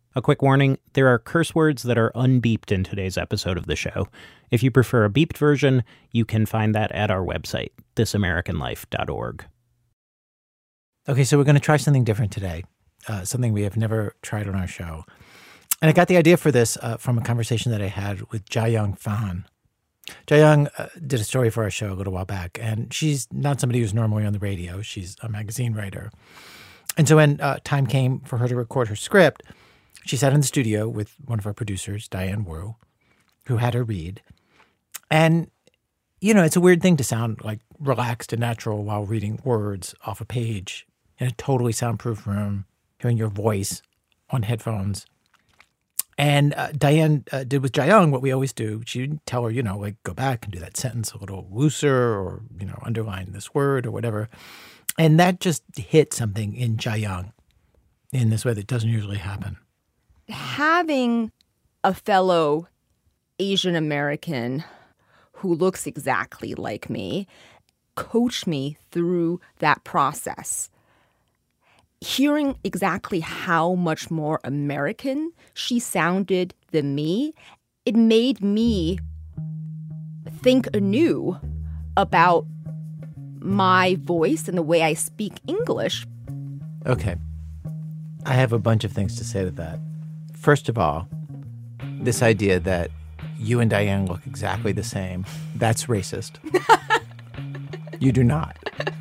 A quick warning, there are curse words that are unbeeped in today's episode of the show. If you prefer a beeped version, you can find that at our website, thisamericanlife.org. Okay, so we're going to try something different today, something we have never tried on our show. And I got the idea for this from a conversation that I had with Jiayang Fan. Jiayang did a story for our show a little while back, and she's not somebody who's normally on the radio. She's a magazine writer. And so when time came for her to record her script, she sat in the studio with one of our producers, Diane Wu, who had her read. And, you know, it's a weird thing to sound like relaxed and natural while reading words off a page in a totally soundproof room, hearing your voice on headphones. And Diane did with Jiayang what we always do. She'd tell her, go back and do that sentence a little looser or, underline this word or whatever. And that just hit something in Jiayang in this way that doesn't usually happen. Having a fellow Asian American who looks exactly like me coach me through that process. Hearing exactly how much more American she sounded than me, it made me think anew about my voice and the way I speak English. Okay. I have a bunch of things to say to that. First of all, this idea that you and Diane look exactly the same, that's racist. You do not.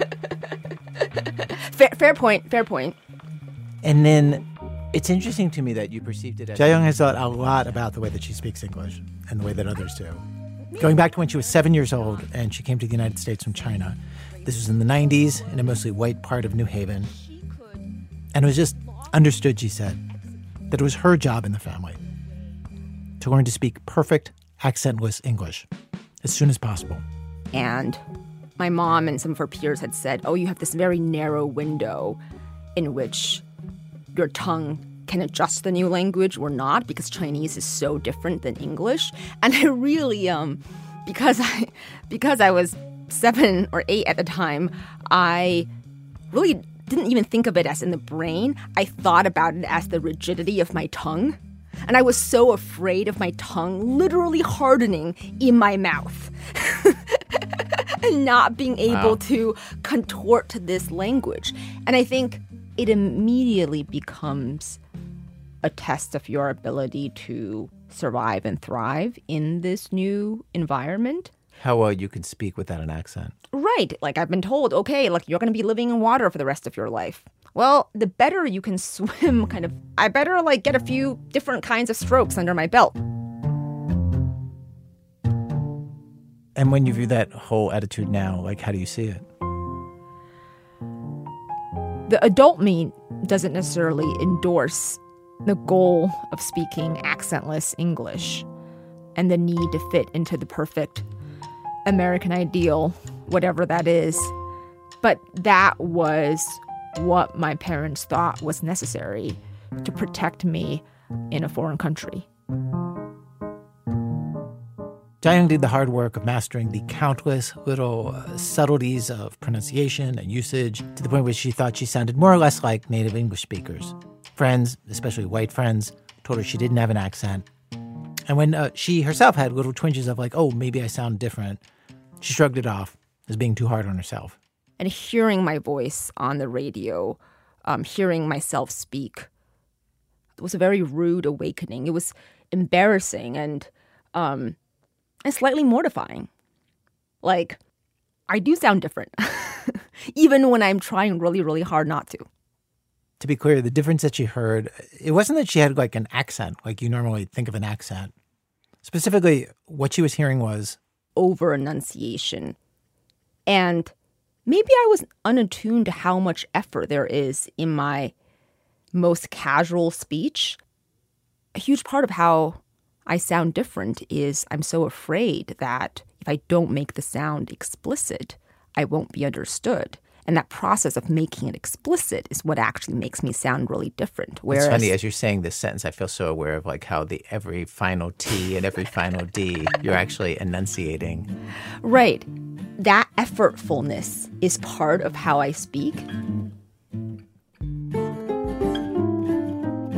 Fair point. And then it's interesting to me that you perceived it as... Jiayang has thought a lot about the way that she speaks English and the way that others do. Going back to when she was 7 years old and she came to the United States from China. This was in the 90s in a mostly white part of New Haven. And it was just understood, she said, that it was her job in the family to learn to speak perfect, accentless English as soon as possible. And my mom and some of her peers had said, you have this very narrow window in which your tongue can adjust the new language or not, because Chinese is so different than English. And I really, because I was 7 or 8 at the time, I really didn't even think of it as in the brain. I thought about it as the rigidity of my tongue. And I was so afraid of my tongue literally hardening in my mouth and not being able to contort this language. And I think it immediately becomes a test of your ability to survive and thrive in this new environment. How well you can speak without an accent. Right. Like I've been told, okay, like you're going to be living in water for the rest of your life. Well, the better you can swim, I better get a few different kinds of strokes under my belt. And when you view that whole attitude now, how do you see it? The adult me doesn't necessarily endorse the goal of speaking accentless English and the need to fit into the perfect American ideal, whatever that is. But that was what my parents thought was necessary to protect me in a foreign country. Jiayang did the hard work of mastering the countless little subtleties of pronunciation and usage to the point where she thought she sounded more or less like native English speakers. Friends, especially white friends, told her she didn't have an accent. And when she herself had little twinges of maybe I sound different, she shrugged it off as being too hard on herself. And hearing my voice on the radio, hearing myself speak, it was a very rude awakening. It was embarrassing and slightly mortifying. I do sound different, even when I'm trying really, really hard not to. To be clear, the difference that she heard, it wasn't that she had an accent, like you normally think of an accent. Specifically, what she was hearing was over-enunciation. And maybe I was unattuned to how much effort there is in my most casual speech. A huge part of how I sound different is I'm so afraid that if I don't make the sound explicit, I won't be understood. And that process of making it explicit is what actually makes me sound really different. Whereas, it's funny, as you're saying this sentence, I feel so aware of how every final T and every final D, you're actually enunciating. Right. That effortfulness is part of how I speak.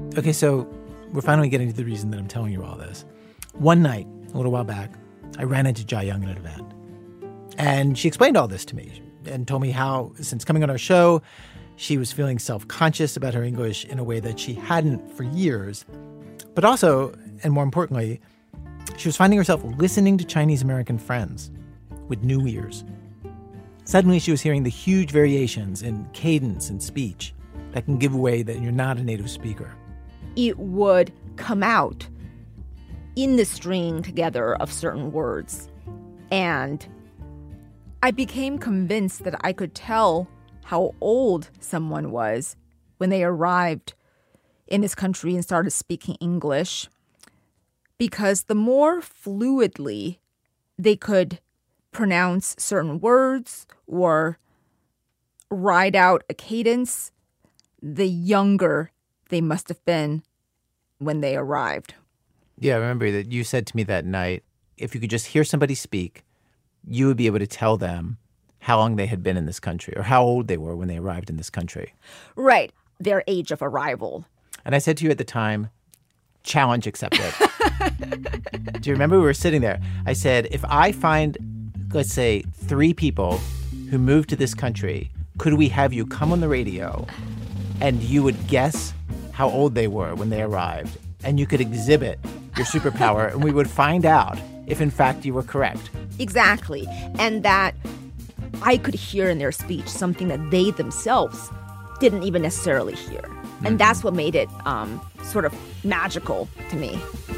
Okay, so we're finally getting to the reason that I'm telling you all this. One night, a little while back, I ran into Jia Young at an event. And she explained all this to me and told me how, since coming on our show, she was feeling self-conscious about her English in a way that she hadn't for years. But also, and more importantly, she was finding herself listening to Chinese-American friends with new ears. Suddenly, she was hearing the huge variations in cadence and speech that can give away that you're not a native speaker. It would come out in the string together of certain words. And I became convinced that I could tell how old someone was when they arrived in this country and started speaking English, because the more fluidly they could pronounce certain words or ride out a cadence, the younger they must have been when they arrived. Yeah, I remember that you said to me that night, if you could just hear somebody speak, you would be able to tell them how long they had been in this country or how old they were when they arrived in this country. Right. Their age of arrival. And I said to you at the time, challenge accepted. Do you remember we were sitting there? I said, if I find, let's say, 3 people who moved to this country, could we have you come on the radio and you would guess how old they were when they arrived, and you could exhibit your superpower, and we would find out if, in fact, you were correct. Exactly. And that I could hear in their speech something that they themselves didn't even necessarily hear. And that's what made it sort of magical to me.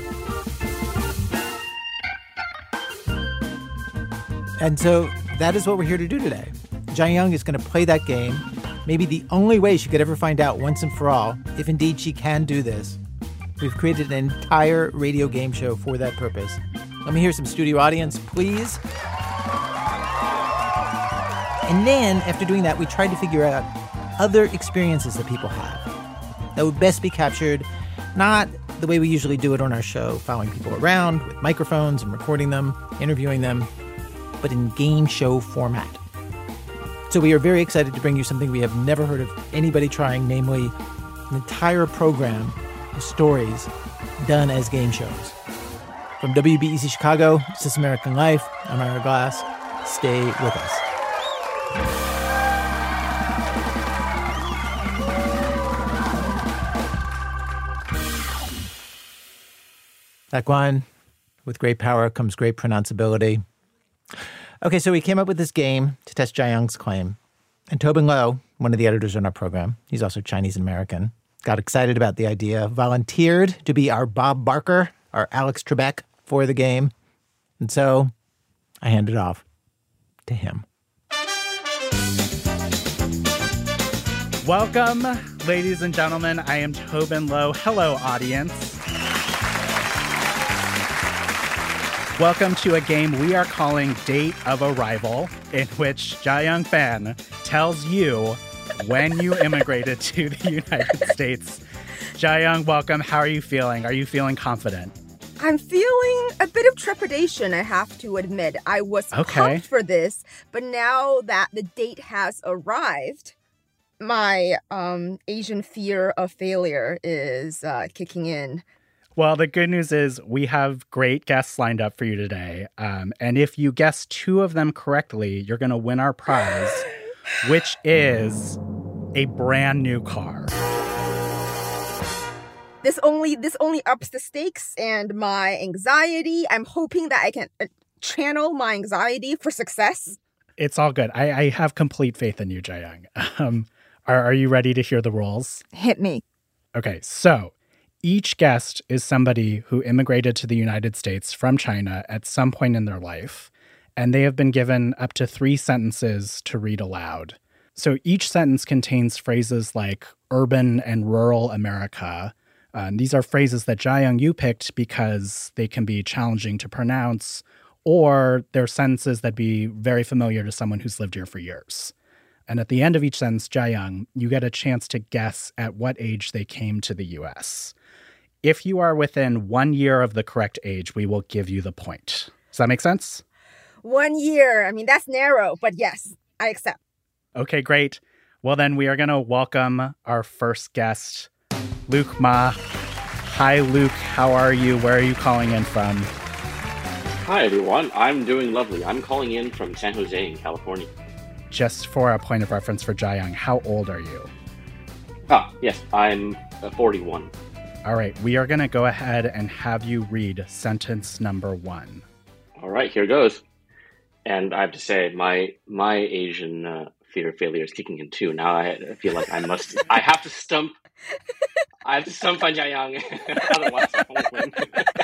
And so that is what we're here to do today. Jia Young is going to play that game, maybe the only way she could ever find out once and for all, if indeed she can do this. We've created an entire radio game show for that purpose. Let me hear some studio audience, please. And then, after doing that, we tried to figure out other experiences that people have that would best be captured, not the way we usually do it on our show, following people around with microphones and recording them, interviewing them, but in game show format. So we are very excited to bring you something we have never heard of anybody trying, namely an entire program of stories done as game shows. From WBEZ Chicago, This American Life, I'm Ira Glass. Stay with us. Like wine, with great power comes great pronounceability. Okay, so we came up with this game to test Jia Young's claim. And Tobin Low, one of the editors on our program, he's also Chinese-American, got excited about the idea, volunteered to be our Bob Barker, our Alex Trebek for the game. And so I handed it off to him. Welcome, ladies and gentlemen. I am Tobin Low. Hello, audience. Welcome to a game we are calling Date of Arrival, in which Jia Young Fan tells you when you immigrated to the United States. Jia Young, welcome. How are you feeling? Are you feeling confident? I'm feeling a bit of trepidation, I have to admit. I was pumped for this, but now that the date has arrived, my Asian fear of failure is kicking in. Well, the good news is we have great guests lined up for you today. And if you guess 2 of them correctly, you're going to win our prize, which is a brand new car. This only ups the stakes and my anxiety. I'm hoping that I can channel my anxiety for success. It's all good. I have complete faith in you, Jia Young. Are you ready to hear the rules? Hit me. Okay, so each guest is somebody who immigrated to the United States from China at some point in their life, and they have been given up to 3 sentences to read aloud. So each sentence contains phrases like urban and rural America. These are phrases that Jia Young, you picked because they can be challenging to pronounce, or they're sentences that be very familiar to someone who's lived here for years. And at the end of each sentence, Jia Young, you get a chance to guess at what age they came to the U.S. If you are within 1 year of the correct age, we will give you the point. Does that make sense? 1 year. I mean, that's narrow, but yes, I accept. Okay, great. Well, then we are going to welcome our first guest. Luke Ma. Hi, Luke. How are you? Where are you calling in from? Hi, everyone. I'm doing lovely. I'm calling in from San Jose in California. Just for a point of reference for Jiayang, how old are you? Yes, I'm 41. All right, we are going to go ahead and have you read sentence number 1. All right, here goes. And I have to say, my Asian fear of failure is kicking in too. Now I feel like I have to stump Fan Jiayang, otherwise I won't win.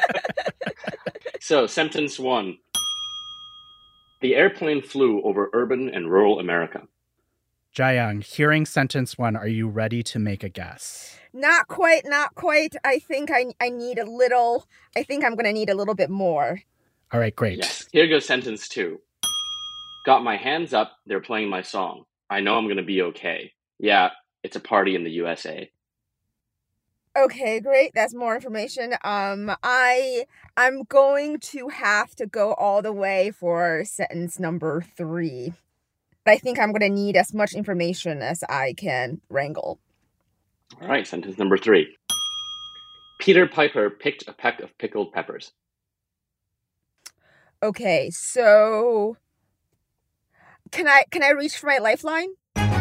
So, sentence 1. The airplane flew over urban and rural America. Jiayang, hearing sentence 1, are you ready to make a guess? Not quite. I think I need a little. I think I'm going to need a little bit more. All right, great. Yes. Here goes sentence 2. Got my hands up. They're playing my song. I know I'm going to be okay. Yeah, it's a party in the USA. Okay, great. That's more information. I'm going to have to go all the way for sentence number 3. I think I'm going to need as much information as I can wrangle. All right, sentence number 3. Peter Piper picked a peck of pickled peppers. Okay, so can I reach for my lifeline?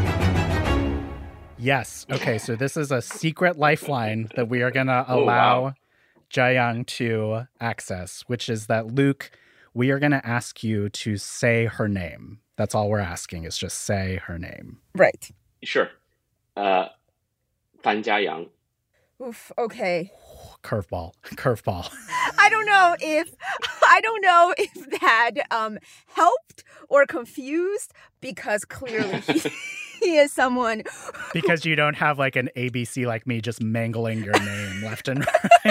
Yes. Okay, so this is a secret lifeline that we are going to allow Jiayang to access, which is that, Luke, we are going to ask you to say her name. That's all we're asking, is just say her name. Right. Sure. Fan Jiayang. Oof, okay. Curveball. I don't know if that helped or confused, because clearly he is someone because you don't have like an ABC like me just mangling your name left and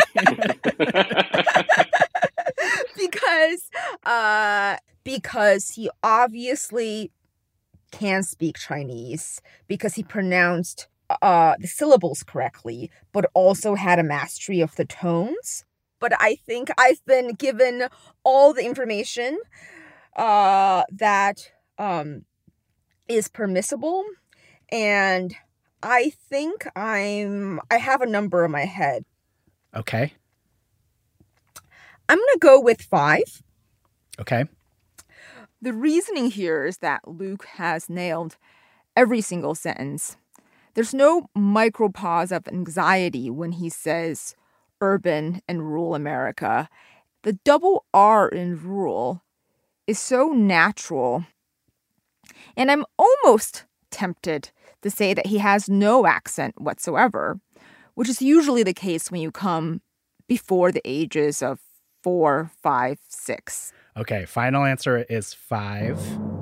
right. because he obviously can speak Chinese, because he pronounced the syllables correctly, but also had a mastery of the tones. But I think I've been given all the information that is permissible, and I think I have a number in my head. Okay. I'm gonna go with 5. Okay. The reasoning here is that Luke has nailed every single sentence. There's no micro pause of anxiety when he says urban and rural America. The double R in rural is so natural. And I'm almost tempted to say that he has no accent whatsoever, which is usually the case when you come before the ages of 4, 5, 6. Okay, final answer is 5.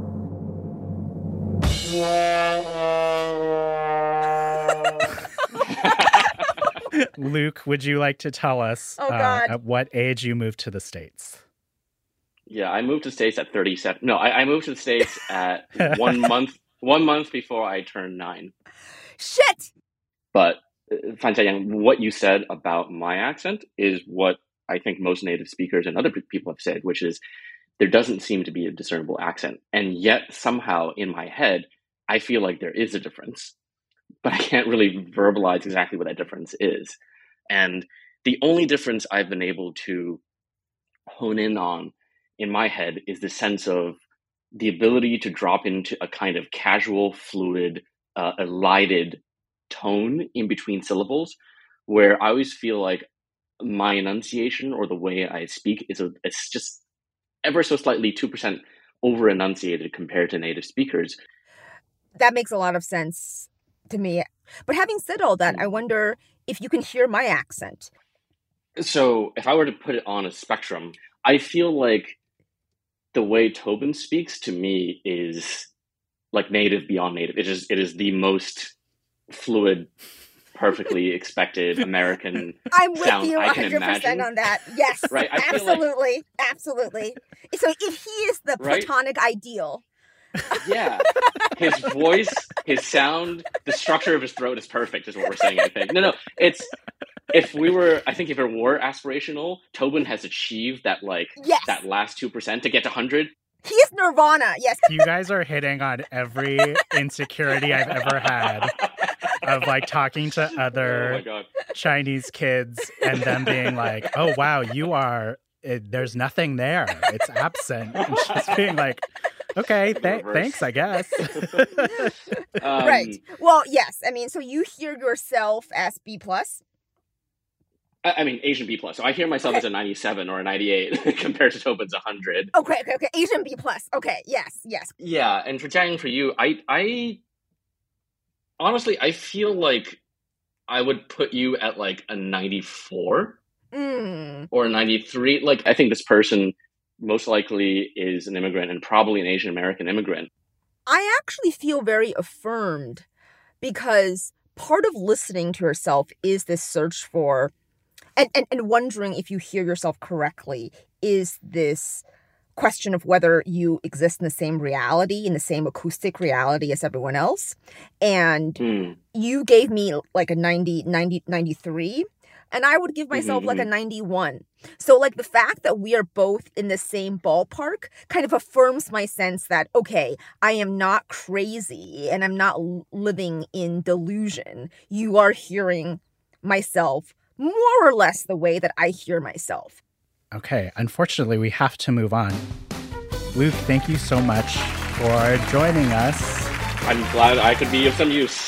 Luke, would you like to tell us at what age you moved to the States? Yeah, I moved to the States at 37. No, I moved to the States at 1 month before I turned 9. Shit! But, Fan Jiayang, what you said about my accent is what I think most native speakers and other people have said, which is there doesn't seem to be a discernible accent. And yet, somehow, in my head, I feel like there is a difference. But I can't really verbalize exactly what that difference is. And the only difference I've been able to hone in on in my head is the sense of the ability to drop into a kind of casual, fluid, elided tone in between syllables, where I always feel like my enunciation or the way I speak it's just ever so slightly 2% over enunciated compared to native speakers. That makes a lot of sense to me. But having said all that, I wonder if you can hear my accent. So if I were to put it on a spectrum, I feel like the way Tobin speaks to me is like native beyond native. It is the most fluid, perfectly expected American I'm with sound you I can 100% imagine. on that. Yes, Right? I feel absolutely. Absolutely. So if he is the Right? platonic ideal. Yeah. His voice, his sound, the structure of his throat is perfect, is what we're saying, I think. No, if it were aspirational, Tobin has achieved that that last 2% to get to 100. He is Nirvana, yes. You guys are hitting on every insecurity I've ever had of like talking to other Chinese kids and them being like, oh, wow, there's nothing there. It's absent. And she's being like, okay, thanks, I guess. Right. Well, yes. I mean, so you hear yourself as B+? I mean, Asian B+. So I hear myself as a 97 or a 98 compared to Tobin's 100. Okay. Asian B+. Okay, yes. Yeah, and for Jiaying, for you, I honestly, I feel like I would put you at like a 94 or a 93. Like, I think this person most likely is an immigrant and probably an Asian American immigrant. I actually feel very affirmed because part of listening to yourself is this search for and wondering if you hear yourself correctly is this question of whether you exist in the same reality, in the same acoustic reality as everyone else. And you gave me like a 93, and I would give myself like a 91. So like the fact that we are both in the same ballpark kind of affirms my sense that, okay, I am not crazy and I'm not living in delusion. You are hearing myself more or less the way that I hear myself. Okay, unfortunately, we have to move on. Luke, thank you so much for joining us. I'm glad I could be of some use.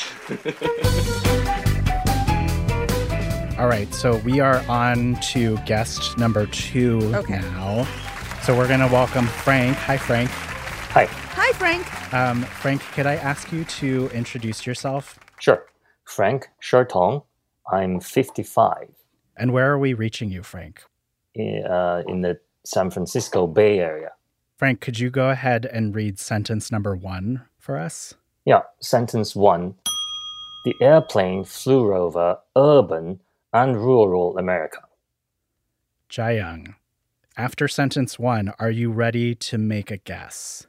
All right, so we are on to guest number 2 now. So we're going to welcome Frank. Hi, Frank. Hi. Hi, Frank. Frank, could I ask you to introduce yourself? Sure. Frank Shertong. I'm 55. And where are we reaching you, Frank? In the San Francisco Bay Area. Frank, could you go ahead and read sentence number 1 for us? Yeah, sentence 1. The airplane flew over urban and rural America. Jiaying, after sentence 1, are you ready to make a guess?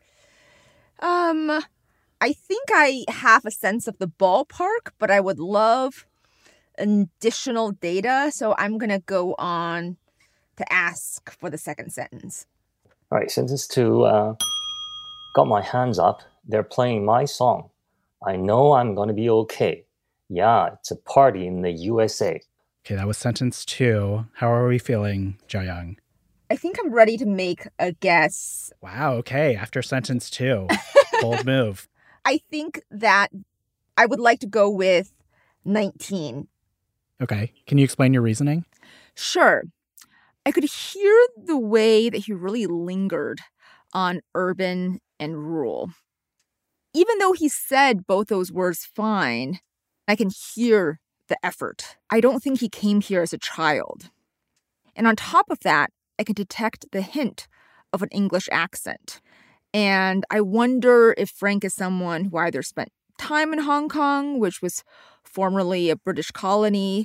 I think I have a sense of the ballpark, but I would love additional data, so I'm going to go on to ask for the second sentence. All right, sentence 2. Got my hands up. They're playing my song. I know I'm going to be okay. Yeah, it's a party in the USA. Okay, that was sentence 2. How are we feeling, Jiaying? I think I'm ready to make a guess. Wow, okay, after sentence 2. Bold move. I think that I would like to go with 19. Okay, can you explain your reasoning? Sure. I could hear the way that he really lingered on urban and rural. Even though he said both those words fine, I can hear the effort. I don't think he came here as a child. And on top of that, I can detect the hint of an English accent. And I wonder if Frank is someone who either spent time in Hong Kong, which was formerly a British colony,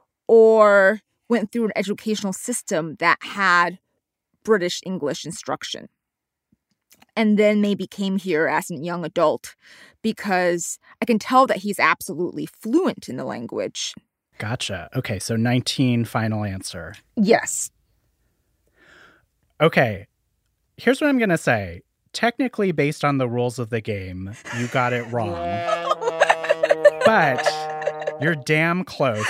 or went through an educational system that had British English instruction. And then maybe came here as a young adult, because I can tell that he's absolutely fluent in the language. Gotcha. Okay, so 19, final answer. Yes. Okay, here's what I'm going to say. Technically, based on the rules of the game, you got it wrong. But you're damn close.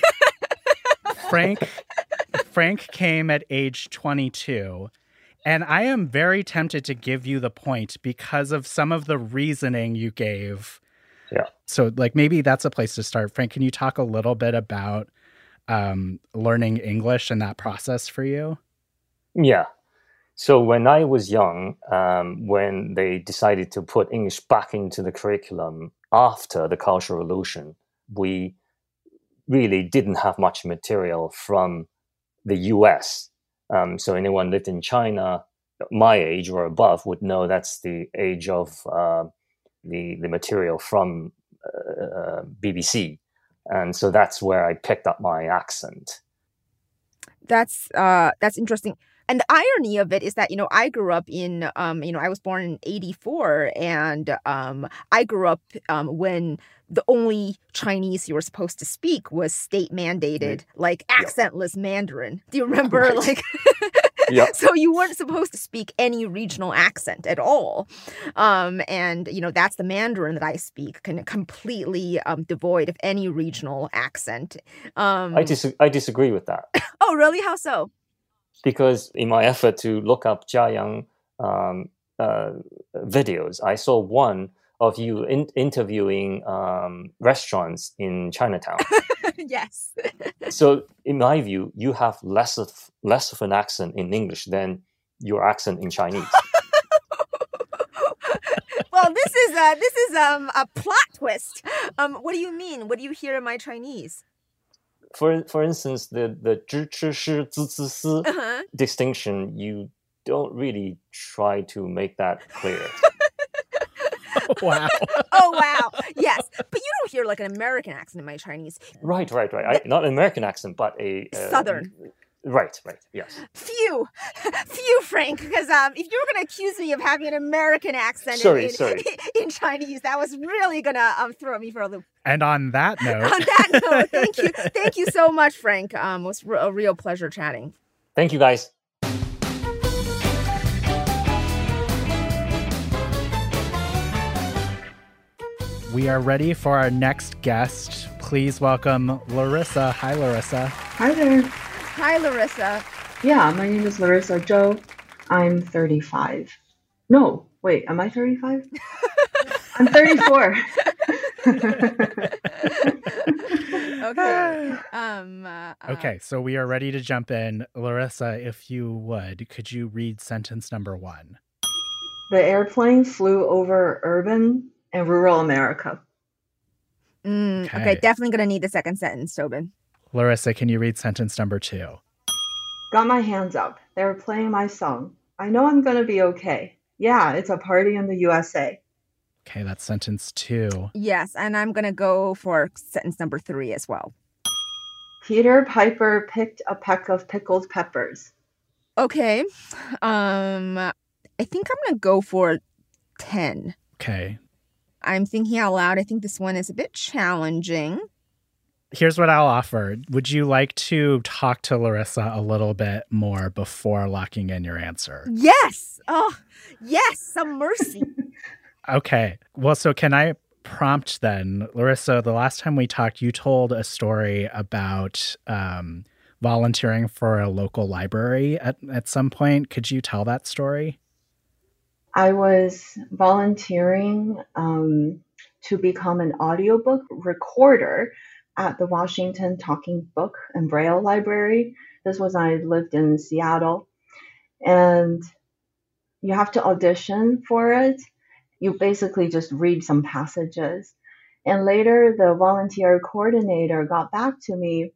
Frank came at age 22. And I am very tempted to give you the point because of some of the reasoning you gave. Yeah. So, like, maybe that's a place to start. Frank, can you talk a little bit about learning English and that process for you? Yeah. So when I was young, when they decided to put English back into the curriculum after the Cultural Revolution, we really didn't have much material from the US. So anyone lived in China, my age or above, would know that's the age of the material from BBC. And so that's where I picked up my accent. That's interesting. And the irony of it is that, I grew up in, I was born in 1984, and I grew up when the only Chinese you were supposed to speak was state mandated, like accentless Mandarin. Do you remember? Right. Yeah. So you weren't supposed to speak any regional accent at all. And, that's the Mandarin that I speak, completely devoid of any regional accent. I disagree with that. Oh, really? How so? Because in my effort to look up Jiayang videos, I saw one of you interviewing restaurants in Chinatown. Yes. So in my view, you have less of an accent in English than your accent in Chinese. Well, this is a plot twist. What do you mean? What do you hear in my Chinese? For instance, the 知吃诗 zi zi si distinction, you don't really try to make that clear. Wow. Oh, wow. Yes. But you don't hear like an American accent in my Chinese. Right. Not an American accent, but a... Southern. Right, yes. Phew, Frank, because if you were going to accuse me of having an American accent sorry. in Chinese, that was really going to throw me for a loop. And on that note... Thank you so much, Frank. It was a real pleasure chatting. Thank you, guys. We are ready for our next guest. Please welcome Larissa. Hi, Larissa. Hi there. Hi, Larissa. Yeah, my name is Larissa Zhou. I'm 35. No, wait, am I 35? I'm 34. Okay. Okay, so we are ready to jump in. Larissa, if you would, could you read sentence number 1? The airplane flew over urban and rural America. Okay, definitely going to need the second sentence, Tobin. Larissa, can you read sentence number 2? Got my hands up. They were playing my song. I know I'm going to be okay. Yeah, it's a party in the USA. Okay, that's sentence 2. Yes, and I'm going to go for sentence number 3 as well. Peter Piper picked a peck of pickled peppers. Okay. I think I'm going to go for 10. Okay. I'm thinking out loud. I think this one is a bit challenging. Here's what I'll offer. Would you like to talk to Larissa a little bit more before locking in your answer? Yes. Oh, yes. Some mercy. Okay. Well, so can I prompt then? Larissa, the last time we talked, you told a story about volunteering for a local library at some point. Could you tell that story? I was volunteering to become an audiobook recorder at the Washington Talking Book and Braille Library. This was when I lived in Seattle. And you have to audition for it. You basically just read some passages. And later, the volunteer coordinator got back to me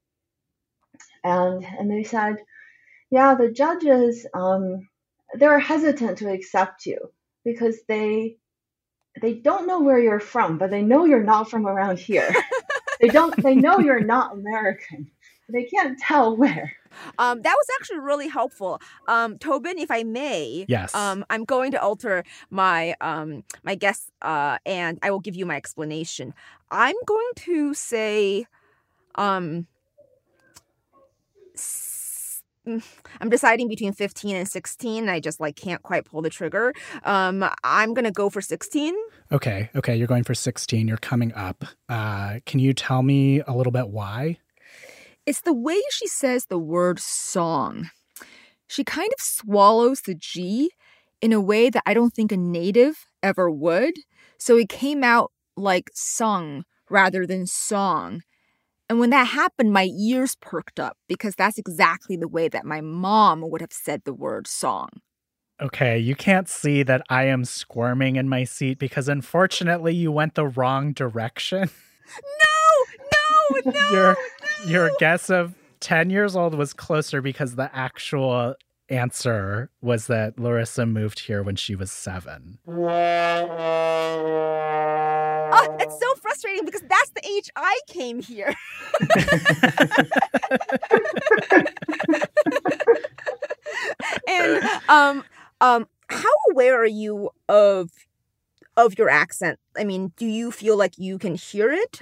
and they said, yeah, the judges, they're hesitant to accept you because they don't know where you're from, but they know you're not from around here. They know you're not American. They can't tell where. That was actually really helpful. Tobin, if I may, yes. I'm going to alter my my guess and I will give you my explanation. I'm going to say I'm deciding between 15 and 16. I just can't quite pull the trigger. I'm going to go for 16. Okay, you're going for 16. You're coming up. Can you tell me a little bit why? It's the way she says the word song. She kind of swallows the G in a way that I don't think a native ever would. So it came out like sung rather than song. And when that happened, my ears perked up because that's exactly the way that my mom would have said the word song. Okay, you can't see that I am squirming in my seat because unfortunately you went the wrong direction. No! Your guess of 10 years old was closer because the actual answer was that Larissa moved here when she was 7. Oh, it's so frustrating because that's the age I came here. And how aware are you of your accent? I mean, do you feel like you can hear it?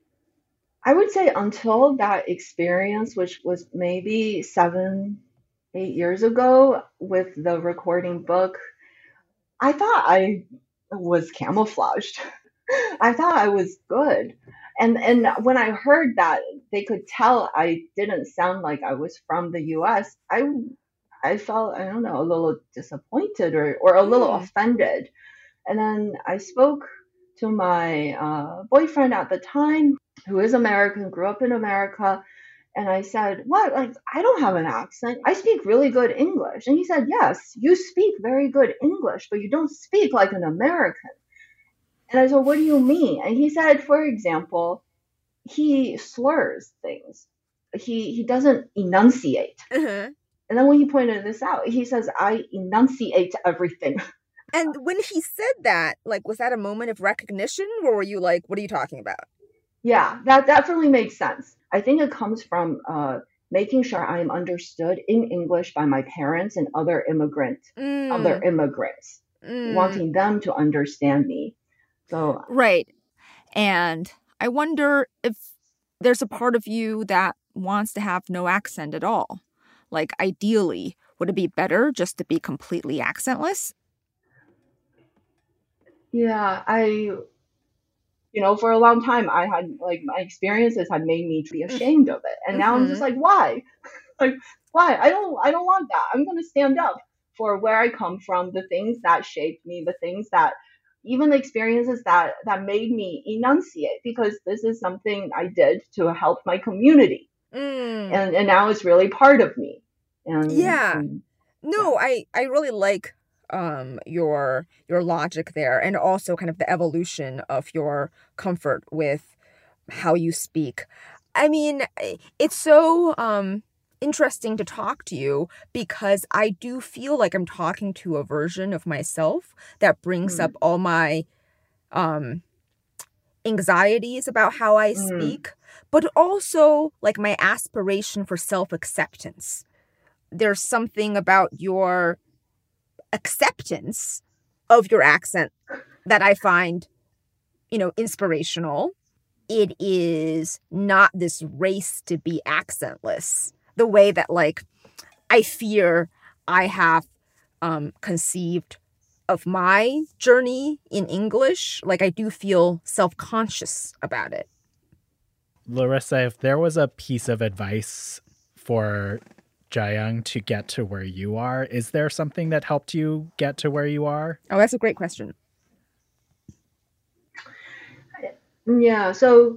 I would say until that experience, which was maybe 7 8 years ago with the recording book, I thought I was camouflaged. I thought I was good. And when I heard that they could tell I didn't sound like I was from the US, I felt, I don't know, a little disappointed or a little offended. And then I spoke to my boyfriend at the time, who is American, grew up in America. And I said, what? Like, I don't have an accent. I speak really good English. And he said, yes, you speak very good English, but you don't speak like an American. And I said, what do you mean? And he said, for example, he slurs things. He doesn't enunciate. And then when he pointed this out, he says, I enunciate everything. And when he said that, like, was that a moment of recognition, or were you like, what are you talking about? Yeah, that definitely makes sense. I think it comes from making sure I am understood in English by my parents and other immigrants, wanting them to understand me. So right. And I wonder if there's a part of you that wants to have no accent at all. Like, ideally, would it be better just to be completely accentless? Yeah, for a long time, I had, like, my experiences had made me be ashamed of it. And now I'm just like, why? Like, why? I don't want that. I'm going to stand up for where I come from, the things that shaped me, the things that, even the experiences that made me enunciate, because this is something I did to help my community. And now it's really part of me. No, I really like your logic there, and also kind of the evolution of your comfort with how you speak. I mean, it's so interesting to talk to you, because I do feel like I'm talking to a version of myself that brings up all my anxieties about how I speak, but also like my aspiration for self-acceptance. There's something about your acceptance of your accent that I find, inspirational. It is not this race to be accentless, the way that, like, I fear I have conceived of my journey in English. Like, I do feel self-conscious about it. Larissa, if there was a piece of advice for Jiayang to get to where you are, is there something that helped you get to where you are? Oh, that's a great question. Yeah, so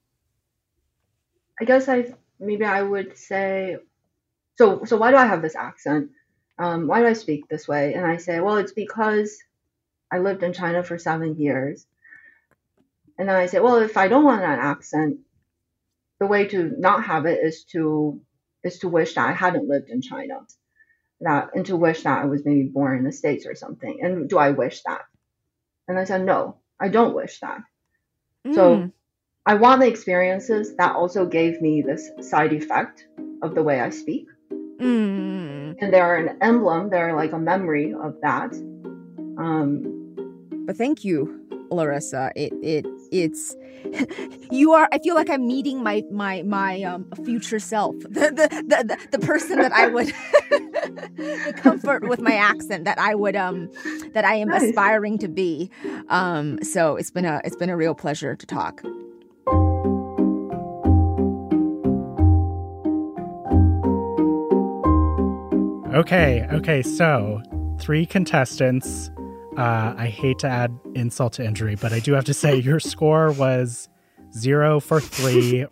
I guess I would say, so why do I have this accent? Why do I speak this way? And I say, well, it's because I lived in China for 7 years. And then I say, well, if I don't want that accent, the way to not have it is to wish that I hadn't lived in China, and to wish that I was maybe born in the States or something. And do I wish that? And I said, no, I don't wish that. So I want the experiences that also gave me this side effect of the way I speak. And they're an emblem, they're like a memory of that. But thank you, Larissa. It's I feel like I'm meeting my future self, the person that I would the comfort with my accent that I would that I am aspiring to be. So it's been a real pleasure to talk. Okay, so 3 contestants. I hate to add insult to injury, but I do have to say your score was 0 for 3.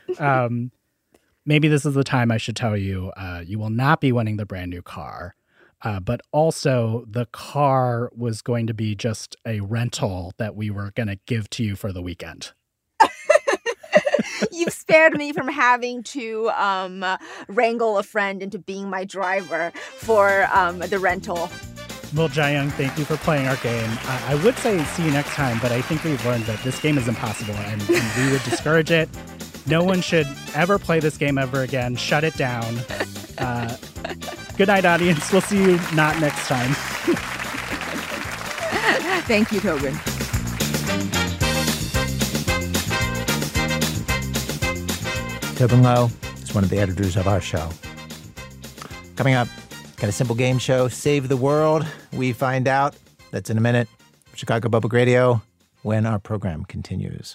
Maybe this is the time I should tell you, you will not be winning the brand new car. But also the car was going to be just a rental that we were going to give to you for the weekend. You've spared me from having to wrangle a friend into being my driver for the rental. Well, Jiayang, thank you for playing our game. I would say see you next time, but I think we've learned that this game is impossible, and we would discourage it. No one should ever play this game ever again. Shut it down. Good night, audience. We'll see you not next time. Thank you, Tobin. Tobin Low is one of the editors of our show. Coming up, got a simple game show, Save the World. We find out. That's in a minute. Chicago Public Radio, when our program continues.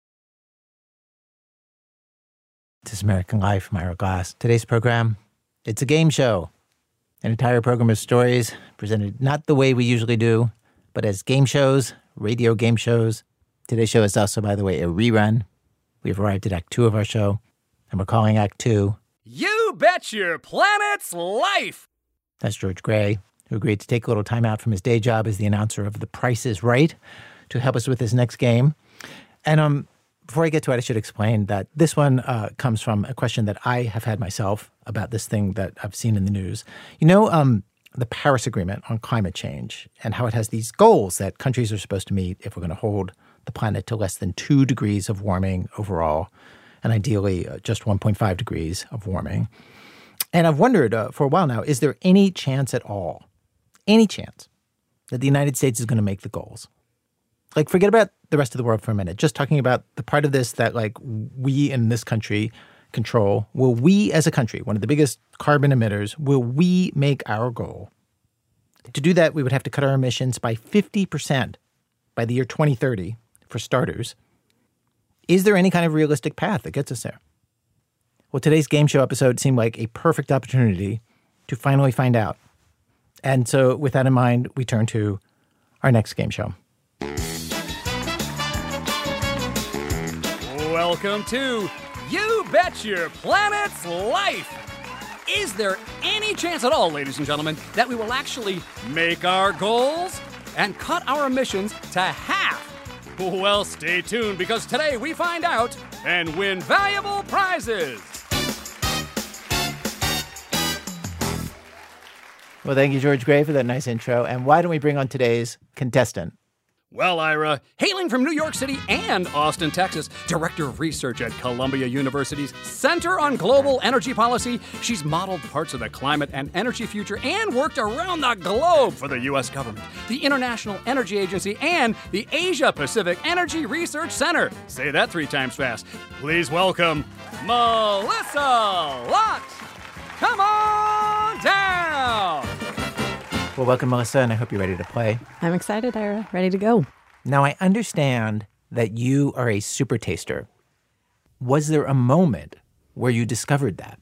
This is American Life. I'm Ira Glass. Today's program, it's a game show. An entire program of stories presented not the way we usually do, but as game shows, radio game shows. Today's show is also, by the way, a rerun. We've arrived at Act 2 of our show, and we're calling Act 2 You Bet Your Planet's Life! That's George Gray, who agreed to take a little time out from his day job as the announcer of The Price is Right to help us with this next game. And before I get to it, I should explain that this one comes from a question that I have had myself about this thing that I've seen in the news. You know, the Paris Agreement on climate change and how it has these goals that countries are supposed to meet if we're going to hold the planet to less than 2 degrees of warming overall, and ideally just 1.5 degrees of warming. And I've wondered for a while now, is there any chance at all, any chance, that the United States is going to make the goals? Like, forget about the rest of the world for a minute. Just talking about the part of this that, like, we in this country control. Will we as a country, one of the biggest carbon emitters, will we make our goal? To do that, we would have to cut our emissions by 50% by the year 2030, for starters. Is there any kind of realistic path that gets us there? Well, today's game show episode seemed like a perfect opportunity to finally find out. And so with that in mind, we turn to our next game show. Welcome to You Bet Your Planet's Life! Is there any chance at all, ladies and gentlemen, that we will actually make our goals and cut our emissions to half? Well, stay tuned, because today we find out and win valuable prizes! Well, thank you, George Gray, for that nice intro. And why don't we bring on today's contestant? Well, Ira, hailing from New York City and Austin, Texas, Director of Research at Columbia University's Center on Global Energy Policy, she's modeled parts of the climate and energy future and worked around the globe for the U.S. government, the International Energy Agency, and the Asia Pacific Energy Research Center. Say that 3 times fast. Please welcome Melissa Lott. Come on down! Well, welcome, Melissa, and I hope you're ready to play. I'm excited, Ira. Ready to go. Now, I understand that you are a super taster. Was there a moment where you discovered that?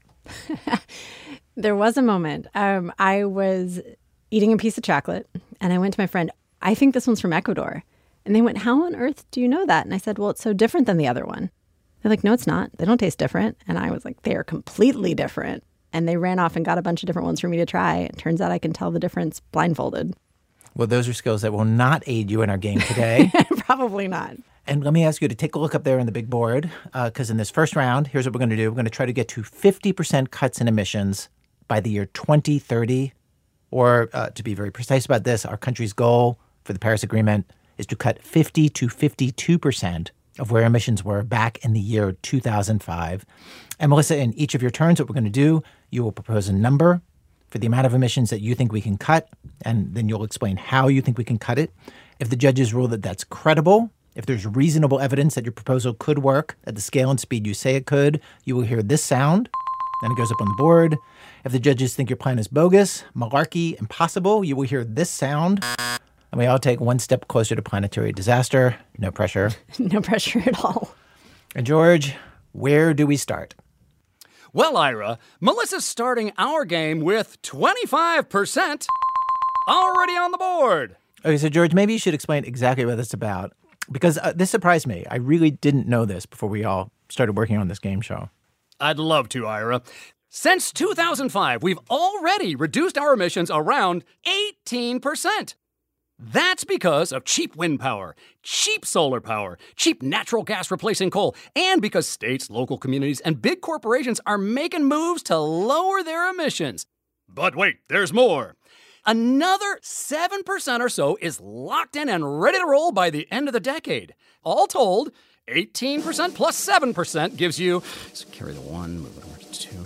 There was a moment. I was eating a piece of chocolate, and I went to my friend, I think this one's from Ecuador. And they went, how on earth do you know that? And I said, well, it's so different than the other one. They're like, no, it's not. They don't taste different. And I was like, they are completely different. And they ran off and got a bunch of different ones for me to try. It turns out I can tell the difference blindfolded. Well, those are skills that will not aid you in our game today. Probably not. And let me ask you to take a look up there on the big board, because in this first round, here's what we're going to do. We're going to try to get to 50% cuts in emissions by the year 2030. Or to be very precise about this, our country's goal for the Paris Agreement is to cut 50 to 52% of where emissions were back in the year 2005. And Melissa, in each of your turns, what we're going to do, you will propose a number for the amount of emissions that you think we can cut, and then you'll explain how you think we can cut it. If the judges rule that that's credible, if there's reasonable evidence that your proposal could work at the scale and speed you say it could, you will hear this sound, then it goes up on the board. If the judges think your plan is bogus, malarkey, impossible, you will hear this sound. And we all take one step closer to planetary disaster. No pressure. No pressure at all. And George, where do we start? Well, Ira, Melissa's starting our game with 25% already on the board. Okay, so George, maybe you should explain exactly what that's about, because this surprised me. I really didn't know this before we all started working on this game show. I'd love to, Ira. Since 2005, we've already reduced our emissions around 18%. That's because of cheap wind power, cheap solar power, cheap natural gas replacing coal, and because states, local communities, and big corporations are making moves to lower their emissions. But wait, there's more. Another 7% or so is locked in and ready to roll by the end of the decade. All told, 18% plus 7% gives you, so carry the 1, move it over to 2,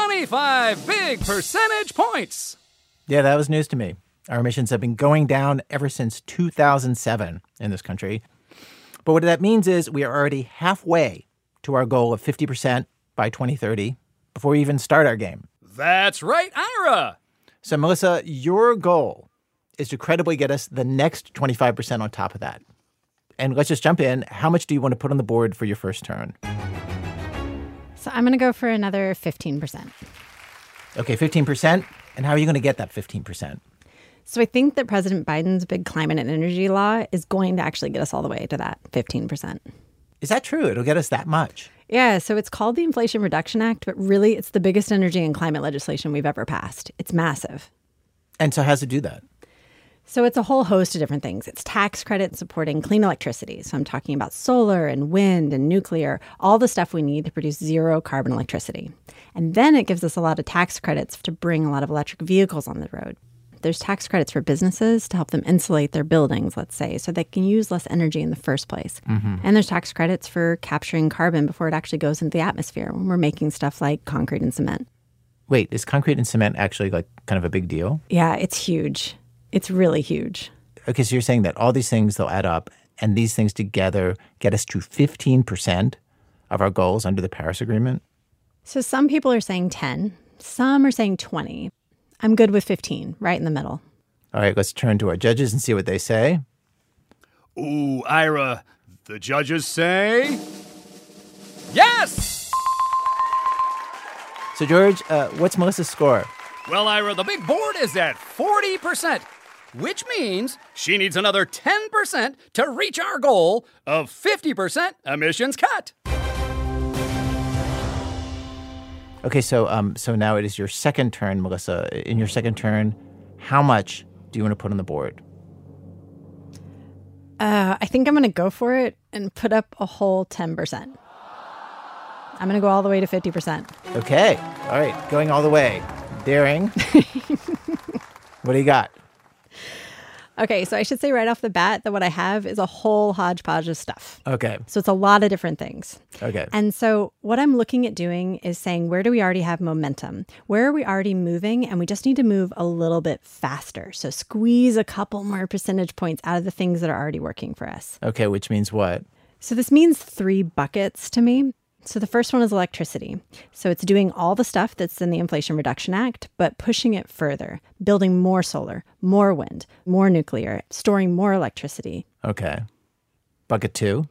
25 big percentage points. Yeah, that was news to me. Our emissions have been going down ever since 2007 in this country. But what that means is we are already halfway to our goal of 50% by 2030 before we even start our game. That's right, Ira. So, Melissa, your goal is to credibly get us the next 25% on top of that. And let's just jump in. How much do you want to put on the board for your first turn? So I'm going to go for another 15%. Okay, 15%. And how are you going to get that 15%? So I think that President Biden's big climate and energy law is going to actually get us all the way to that 15%. Is that true? It'll get us that much? Yeah, so it's called the Inflation Reduction Act, but really it's the biggest energy and climate legislation we've ever passed. It's massive. And so how's it do that? So it's a whole host of different things. It's tax credits supporting clean electricity. So I'm talking about solar and wind and nuclear, all the stuff we need to produce zero carbon electricity. And then it gives us a lot of tax credits to bring a lot of electric vehicles on the road. There's tax credits for businesses to help them insulate their buildings, let's say, so they can use less energy in the first place. Mm-hmm. And there's tax credits for capturing carbon before it actually goes into the atmosphere when we're making stuff like concrete and cement. Wait, is concrete and cement actually like kind of a big deal? Yeah, it's huge. It's really huge. Okay, so you're saying that all these things, they'll add up, and these things together get us to 15% of our goals under the Paris Agreement? So some people are saying 10, some are saying 20. I'm good with 15, right in the middle. All right, let's turn to our judges and see what they say. Ooh, Ira, the judges say yes! So, George, what's Melissa's score? Well, Ira, the big board is at 40%, which means she needs another 10% to reach our goal of 50% emissions cut. Okay, so now it is your second turn, Melissa. In your second turn, how much do you want to put on the board? I think I'm going to go for it and put up a whole 10%. I'm going to go all the way to 50%. Okay, all right, going all the way. Daring. What do you got? Okay, so I should say right off the bat that what I have is a whole hodgepodge of stuff. Okay. So it's a lot of different things. Okay. And so what I'm looking at doing is saying, where do we already have momentum? Where are we already moving? And we just need to move a little bit faster. So squeeze a couple more percentage points out of the things that are already working for us. Okay, which means what? So this means 3 buckets to me. So the first one is electricity. So it's doing all the stuff that's in the Inflation Reduction Act, but pushing it further, building more solar, more wind, more nuclear, storing more electricity. Okay. Bucket 2?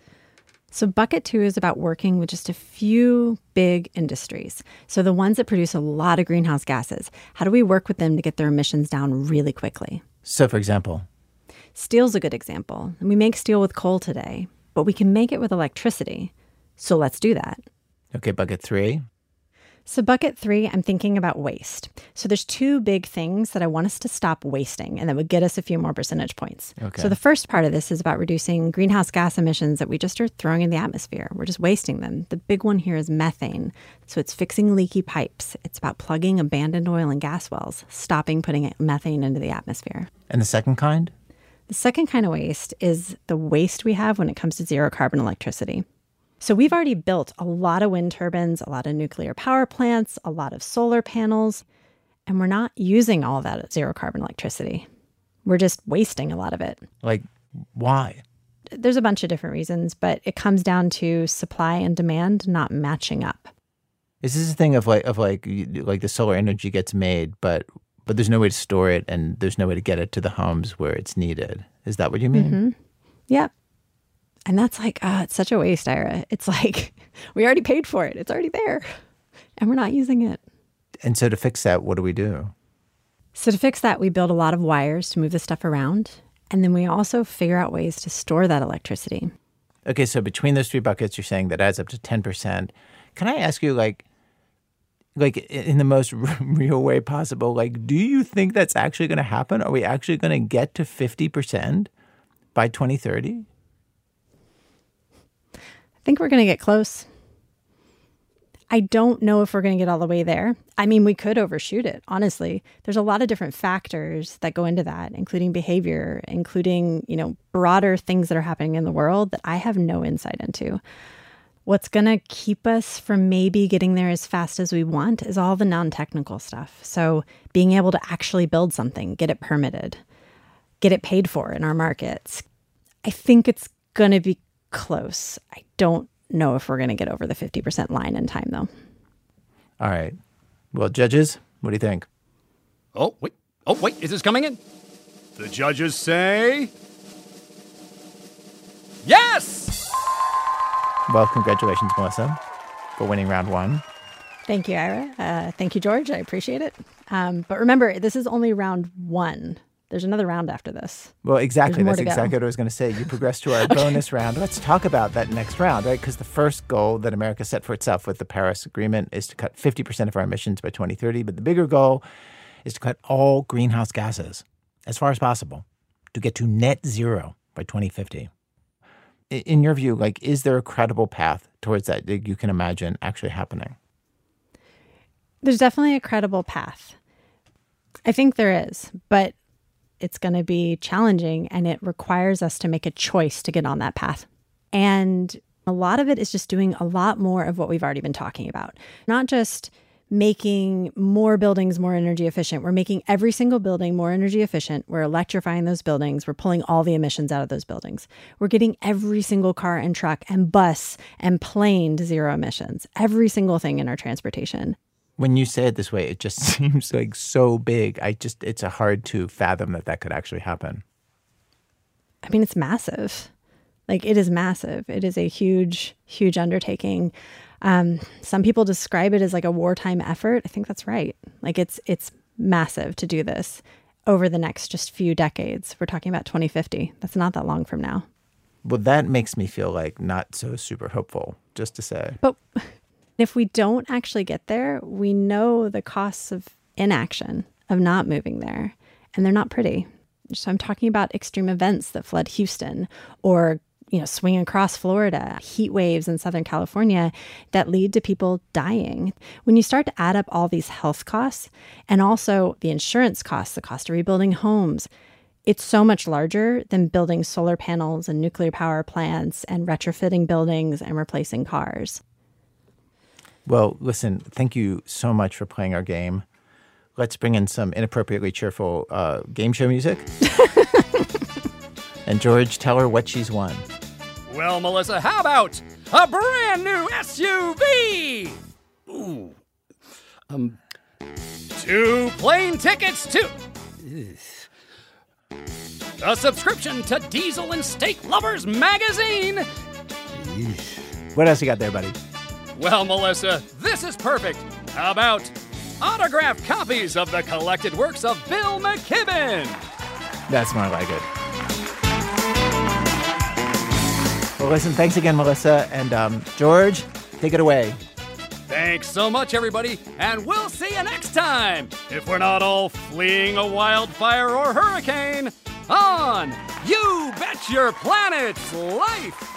So bucket 2 is about working with just a few big industries. So the ones that produce a lot of greenhouse gases. How do we work with them to get their emissions down really quickly? So, for example? Steel's a good example. We make steel with coal today, but we can make it with electricity. So let's do that. Okay, bucket 3. So bucket 3, I'm thinking about waste. So there's 2 big things that I want us to stop wasting, and that would get us a few more percentage points. Okay. So the first part of this is about reducing greenhouse gas emissions that we just are throwing in the atmosphere. We're just wasting them. The big one here is methane. So it's fixing leaky pipes. It's about plugging abandoned oil and gas wells, stopping putting methane into the atmosphere. And the second kind? The second kind of waste is the waste we have when it comes to zero carbon electricity. So we've already built a lot of wind turbines, a lot of nuclear power plants, a lot of solar panels, and we're not using all that zero carbon electricity. We're just wasting a lot of it. Like, why? There's a bunch of different reasons, but it comes down to supply and demand not matching up. Is this a thing of like the solar energy gets made, but there's no way to store it and there's no way to get it to the homes where it's needed? Is that what you mean? Mm-hmm. Yep. And that's like, it's such a waste, Ira. It's like, we already paid for it. It's already there. And we're not using it. And so to fix that, what do we do? So to fix that, we build a lot of wires to move the stuff around. And then we also figure out ways to store that electricity. Okay, so between those 3 buckets, you're saying that adds up to 10%. Can I ask you, like in the most real way possible, like, do you think that's actually going to happen? Are we actually going to get to 50% by 2030? I think we're going to get close. I don't know if we're going to get all the way there. I mean, we could overshoot it, honestly. There's a lot of different factors that go into that, including behavior, including, broader things that are happening in the world that I have no insight into. What's going to keep us from maybe getting there as fast as we want is all the non-technical stuff. So being able to actually build something, get it permitted, get it paid for in our markets. I think it's going to be close. I don't know if we're going to get over the 50% line in time, though. All right. Well, judges, what do you think? Oh, wait, is this coming in? The judges say... yes! Well, congratulations, Melissa, for winning round one. Thank you, Ira. Thank you, George. I appreciate it. But remember, this is only round one. There's another round after this. Well, exactly. That's exactly what I was going to say. You progress to our bonus round. Let's talk about that next round, right? Because the first goal that America set for itself with the Paris Agreement is to cut 50% of our emissions by 2030. But the bigger goal is to cut all greenhouse gases as far as possible to get to net zero by 2050. In your view, is there a credible path towards that you can imagine actually happening? There's definitely a credible path. I think there is, but it's going to be challenging, and it requires us to make a choice to get on that path. And a lot of it is just doing a lot more of what we've already been talking about. Not just making more buildings more energy efficient. We're making every single building more energy efficient. We're electrifying those buildings. We're pulling all the emissions out of those buildings. We're getting every single car and truck and bus and plane to zero emissions. Every single thing in our transportation. When you say it this way, it just seems so big. It's hard to fathom that could actually happen. I mean, it's massive. It is massive. It is a huge, huge undertaking. Some people describe it as a wartime effort. I think that's right. It's massive to do this over the next just few decades. We're talking about 2050. That's not that long from now. Well, that makes me feel not so super hopeful, just to say. But if we don't actually get there, we know the costs of inaction, of not moving there, and they're not pretty. So I'm talking about extreme events that flood Houston or, swinging across Florida, heat waves in Southern California that lead to people dying. When you start to add up all these health costs and also the insurance costs, the cost of rebuilding homes, it's so much larger than building solar panels and nuclear power plants and retrofitting buildings and replacing cars. Well, listen, thank you so much for playing our game. Let's bring in some inappropriately cheerful game show music. And George, tell her what she's won. Well, Melissa, how about a brand new SUV? Ooh. 2 plane tickets to... a subscription to Diesel and Steak Lovers magazine. What else you got there, buddy? Well, Melissa, this is perfect. How about autographed copies of the collected works of Bill McKibben? That's more like it. Well, listen, thanks again, Melissa. And George, take it away. Thanks so much, everybody, and we'll see you next time, if we're not all fleeing a wildfire or hurricane, on You Bet Your Planet's Life.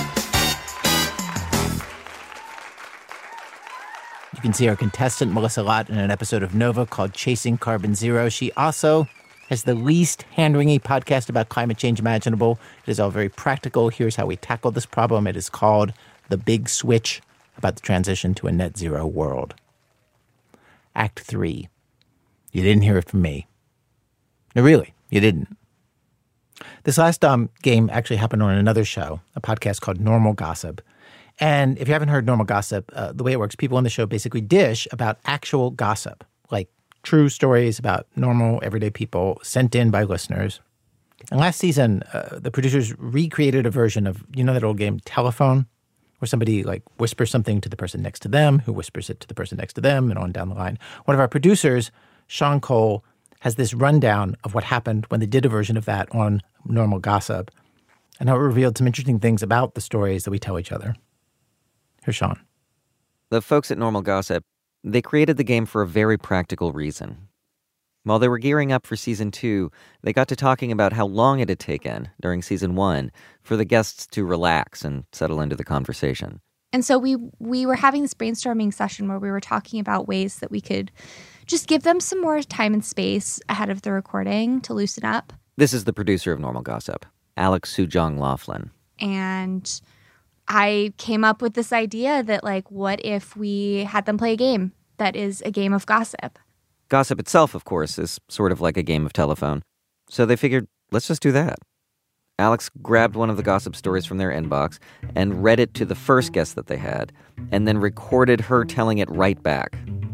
You can see our contestant, Melissa Lott, in an episode of Nova called Chasing Carbon Zero. She also has the least hand-wringing podcast about climate change imaginable. It is all very practical. Here's how we tackle this problem. It is called The Big Switch, about the transition to a net zero world. Act 3. You didn't hear it from me. No, really, you didn't. This last game actually happened on another show, a podcast called Normal Gossip. And if you haven't heard Normal Gossip, the way it works, people on the show basically dish about actual gossip, like true stories about normal, everyday people sent in by listeners. And last season, the producers recreated a version of, that old game Telephone, where somebody whispers something to the person next to them, who whispers it to the person next to them, and on down the line. One of our producers, Sean Cole, has this rundown of what happened when they did a version of that on Normal Gossip, and how it revealed some interesting things about the stories that we tell each other. Here's Sean. The folks at Normal Gossip, they created the game for a very practical reason. While they were gearing up for Season 2, they got to talking about how long it had taken during Season 1 for the guests to relax and settle into the conversation. And so we were having this brainstorming session where we were talking about ways that we could just give them some more time and space ahead of the recording to loosen up. This is the producer of Normal Gossip, Alex Sujong Laughlin. And I came up with this idea that, what if we had them play a game that is a game of gossip? Gossip itself, of course, is sort of like a game of telephone. So they figured, let's just do that. Alex grabbed one of the gossip stories from their inbox and read it to the first guest that they had, and then recorded her telling it right back.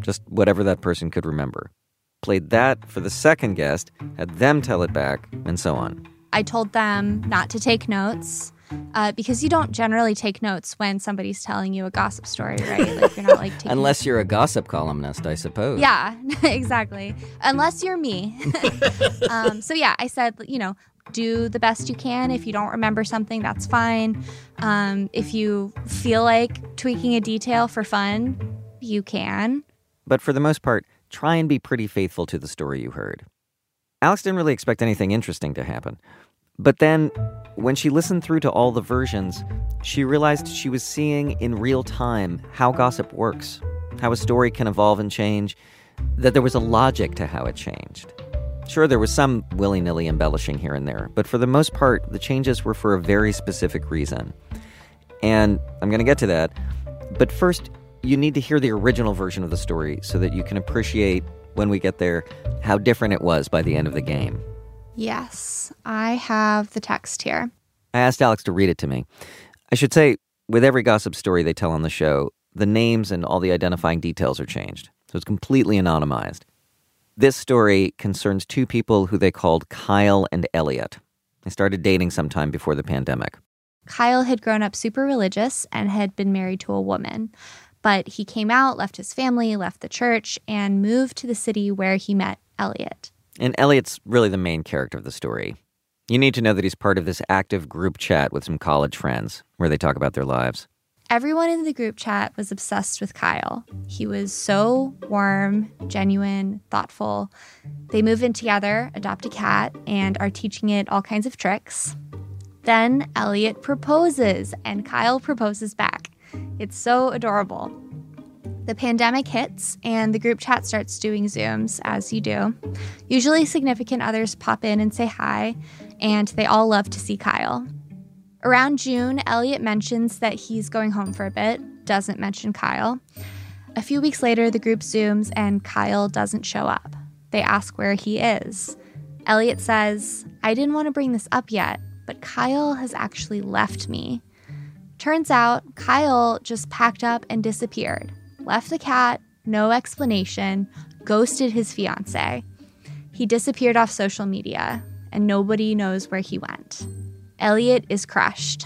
just whatever that person could remember. Played that for the second guest, had them tell it back, and so on. I told them not to take notes because you don't generally take notes when somebody's telling you a gossip story, right? Like you're not like taking Unless you're a gossip columnist, I suppose. Yeah, exactly. Unless you're me. So yeah, I said, do the best you can. If you don't remember something, that's fine. If you feel like tweaking a detail for fun, you can. But for the most part, try and be pretty faithful to the story you heard. Alex didn't really expect anything interesting to happen. But then, when she listened through to all the versions, she realized she was seeing in real time how gossip works, how a story can evolve and change, that there was a logic to how it changed. Sure, there was some willy-nilly embellishing here and there, but for the most part, the changes were for a very specific reason. And I'm going to get to that. But first, you need to hear the original version of the story so that you can appreciate, when we get there, how different it was by the end of the game. Yes, I have the text here. I asked Alex to read it to me. I should say, with every gossip story they tell on the show, the names and all the identifying details are changed, so it's completely anonymized. This story concerns two people who they called Kyle and Elliot. They started dating sometime before the pandemic. Kyle had grown up super religious and had been married to a woman. But he came out, left his family, left the church, and moved to the city where he met Elliot. And Elliot's really the main character of the story. You need to know that he's part of this active group chat with some college friends where they talk about their lives. Everyone in the group chat was obsessed with Kyle. He was so warm, genuine, thoughtful. They move in together, adopt a cat, and are teaching it all kinds of tricks. Then Elliot proposes, and Kyle proposes back. It's so adorable. The pandemic hits, and the group chat starts doing Zooms, as you do. Usually significant others pop in and say hi, and they all love to see Kyle. Around June, Elliot mentions that he's going home for a bit, doesn't mention Kyle. A few weeks later, the group Zooms, and Kyle doesn't show up. They ask where he is. Elliot says, "I didn't want to bring this up yet, but Kyle has actually left me." Turns out, Kyle just packed up and disappeared. Left the cat, no explanation, ghosted his fiancée. He disappeared off social media, and nobody knows where he went. Elliot is crushed.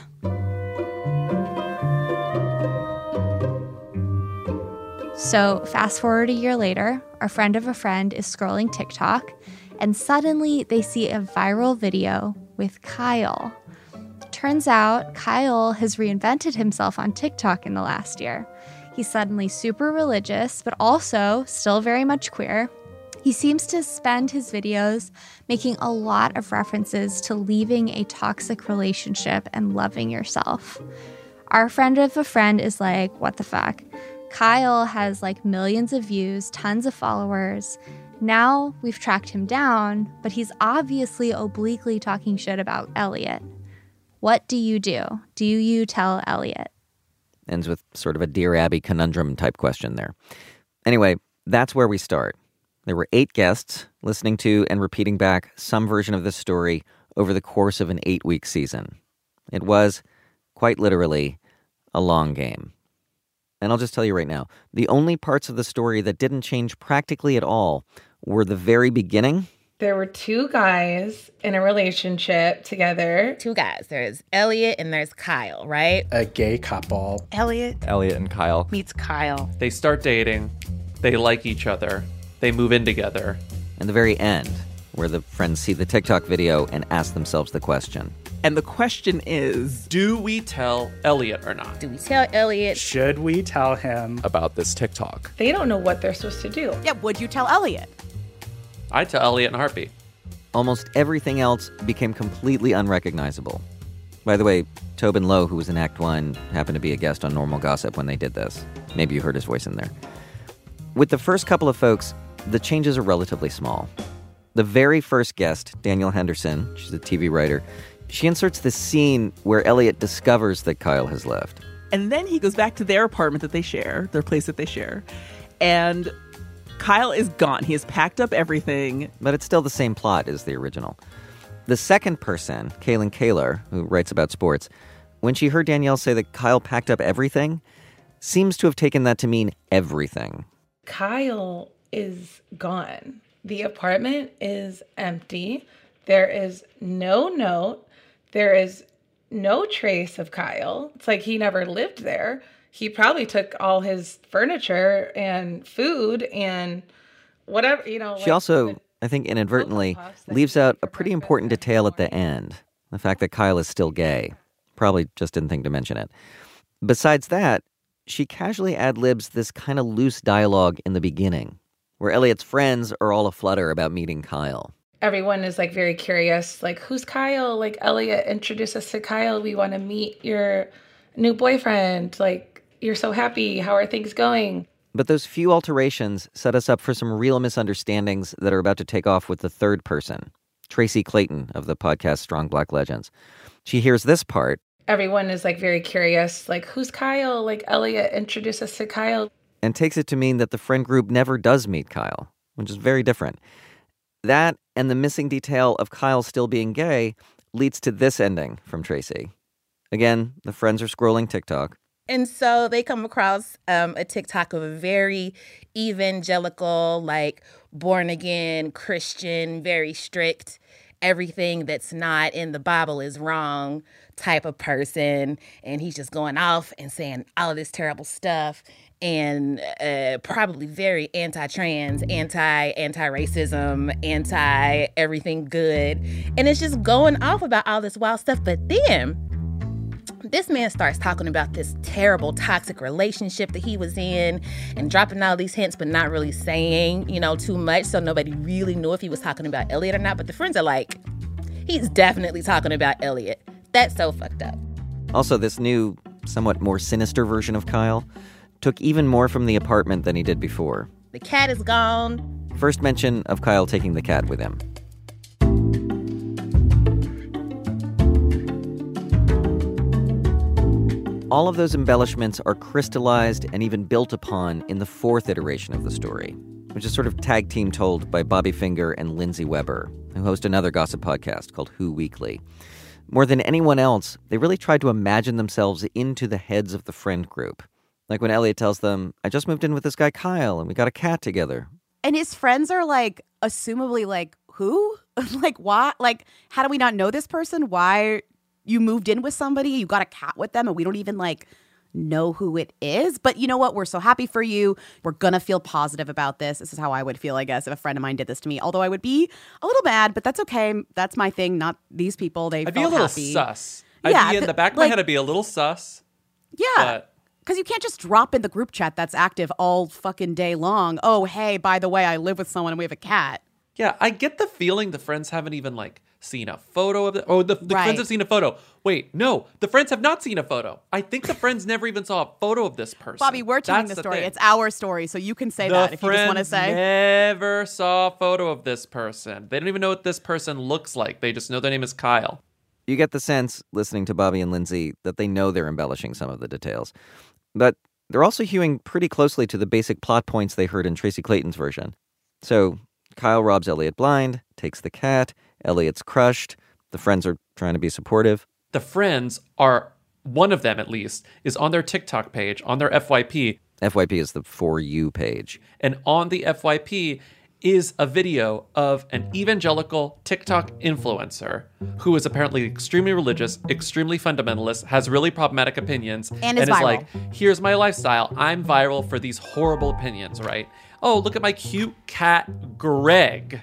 So fast forward a year later, a friend of a friend is scrolling TikTok, and suddenly they see a viral video with Kyle. Turns out Kyle has reinvented himself on TikTok in the last year. He's suddenly super religious, but also still very much queer. He seems to spend his videos making a lot of references to leaving a toxic relationship and loving yourself. Our friend of a friend is like, what the fuck? Kyle has like millions of views, tons of followers. Now we've tracked him down, but he's obviously obliquely talking shit about Elliot. What do you do? Do you tell Elliot? Ends with sort of a Dear Abby conundrum type question there. Anyway, that's where we start. There were 8 guests listening to and repeating back some version of this story over the course of an 8-week season. It was, quite literally, a long game. And I'll just tell you right now, the only parts of the story that didn't change practically at all were the very beginning. There were 2 guys in a relationship together. 2 guys. There's Elliot and there's Kyle, right? A gay couple. Elliot and Kyle. meets Kyle. They start dating. They like each other. They move in together. And the very end, where the friends see the TikTok video and ask themselves the question. And the question is, do we tell Elliot or not? Do we tell Elliot? Should we tell him about this TikTok? They don't know what they're supposed to do. Yeah, would you tell Elliot? I'd tell Elliot in a heartbeat. Almost everything else became completely unrecognizable. By the way, Tobin Lowe, who was in Act 1, happened to be a guest on Normal Gossip when they did this. Maybe you heard his voice in there. With the first couple of folks, the changes are relatively small. The very first guest, Danielle Henderson, she's a TV writer, she inserts this scene where Elliot discovers that Kyle has left. And then he goes back to their apartment that they share, their place that they share, and Kyle is gone. He has packed up everything. But it's still the same plot as the original. The second person, Kaylin Kaler, who writes about sports, when she heard Danielle say that Kyle packed up everything, seems to have taken that to mean everything. Kyle is gone. The apartment is empty. There is no note. There is no trace of Kyle. It's like he never lived there. He probably took all his furniture and food and whatever, She also, I think inadvertently, leaves out a pretty important detail at the end. The fact that Kyle is still gay. Probably just didn't think to mention it. Besides that, she casually ad-libs this kind of loose dialogue in the beginning, where Elliot's friends are all aflutter about meeting Kyle. Everyone is like very curious, like, who's Kyle? Like, Elliot, introduce us to Kyle. We want to meet your new boyfriend. Like, you're so happy. How are things going? But those few alterations set us up for some real misunderstandings that are about to take off with the third person, Tracy Clayton of the podcast Strong Black Legends. She hears this part. Everyone is like very curious, like, who's Kyle? Like, Elliot, introduce us to Kyle. And takes it to mean that the friend group never does meet Kyle, which is very different. That and the missing detail of Kyle still being gay leads to this ending from Tracy. Again, the friends are scrolling TikTok. And so they come across a TikTok of a very evangelical, like born again Christian, very strict, everything that's not in the Bible is wrong type of person. And he's just going off and saying all of this terrible stuff and probably very anti-trans, anti-racism, anti-everything good. And it's just going off about all this wild stuff. But then this man starts talking about this terrible toxic relationship that he was in and dropping all these hints, but not really saying, too much. So nobody really knew if he was talking about Elliot or not. But the friends are like, he's definitely talking about Elliot. That's so fucked up. Also, this new, somewhat more sinister version of Kyle took even more from the apartment than he did before. The cat is gone. First mention of Kyle taking the cat with him. All of those embellishments are crystallized and even built upon in the fourth iteration of the story, which is sort of tag team told by Bobby Finger and Lindsay Weber, who host another gossip podcast called Who Weekly. More than anyone else, they really tried to imagine themselves into the heads of the friend group. Like when Elliot tells them, I just moved in with this guy Kyle and we got a cat together. And his friends are like, assumably like, who? Like, why? Like, how do we not know this person? Why you moved in with somebody, you got a cat with them, and we don't even like know who it is? But you know what? We're so happy for you. We're gonna feel positive about this. This is how I would feel, I guess, if a friend of mine did this to me. Although I would be a little mad, but that's okay. That's my thing, not these people. I'd be a little happy. Sus. Yeah, I'd be in the back of my head, I'd be a little sus. Yeah. Because you can't just drop in the group chat that's active all fucking day long. Oh, hey, by the way, I live with someone and we have a cat. Yeah, I get the feeling the friends haven't even seen a photo of it. Oh, the friends have seen a photo. Wait, no, the friends have not seen a photo. I think the friends never even saw a photo of this person. Bobby, we're telling the story. It's our story, so you can say that if you just want to say. The friends never saw a photo of this person. They don't even know what this person looks like. They just know their name is Kyle. You get the sense, listening to Bobby and Lindsay, that they know they're embellishing some of the details. But they're also hewing pretty closely to the basic plot points they heard in Tracy Clayton's version. So Kyle robs Elliot blind, takes the cat, Elliot's crushed, the friends are trying to be supportive. The friends are, one of them at least, is on their TikTok page, on their FYP. FYP is the For You page. And on the FYP is a video of an evangelical TikTok influencer who is apparently extremely religious, extremely fundamentalist, has really problematic opinions, and is like, here's my lifestyle. I'm viral for these horrible opinions, right? Oh, look at my cute cat, Greg.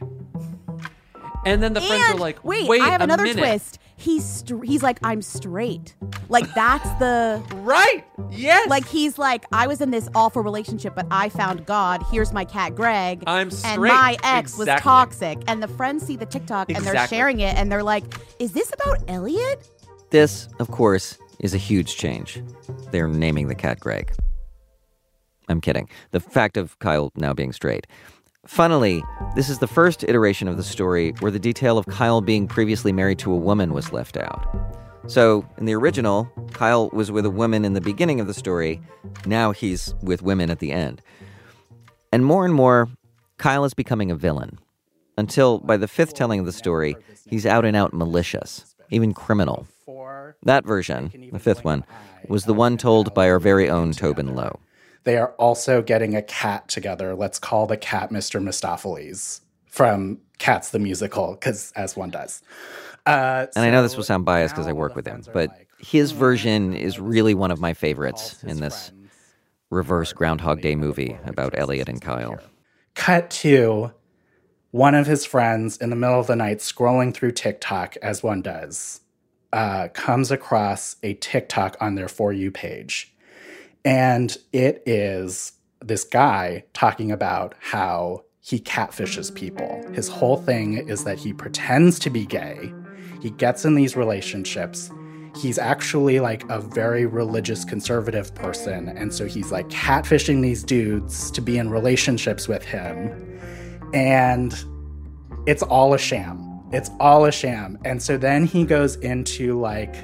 And then the friends are like, wait I have another minute. twist. He's like, I'm straight. Like, that's the... Right. Yes. Like, he's like, I was in this awful relationship, but I found God. Here's my cat, Greg. I'm straight. And my ex was Exactly. toxic. And the friends see the TikTok and they're Exactly. sharing it. And they're like, is this about Elliot? This, of course, is a huge change. They're naming the cat Greg. I'm kidding. The fact of Kyle now being straight. Funnily, this is the first iteration of the story where the detail of Kyle being previously married to a woman was left out. So, in the original, Kyle was with a woman in the beginning of the story. Now he's with women at the end. And more, Kyle is becoming a villain. Until, by the fifth telling of the story, he's out and out malicious, even criminal. That version, the fifth one, was the one told by our very own Tobin Lowe. they are also getting a cat together. Let's call the cat Mr. Mistopheles from Cats the Musical, because as one does. And I know this will sound biased because I work with him, but his version is really one of my favorites in this reverse Groundhog Day movie about Elliot and Kyle. Cut to one of his friends in the middle of the night scrolling through TikTok, as one does, comes across a TikTok on their For You page. And it is this guy talking about how he catfishes people. His whole thing is that he pretends to be gay. He gets in these relationships. He's actually like a very religious conservative person. And so he's like catfishing these dudes to be in relationships with him. And it's all a sham. It's all a sham. And so then he goes into like,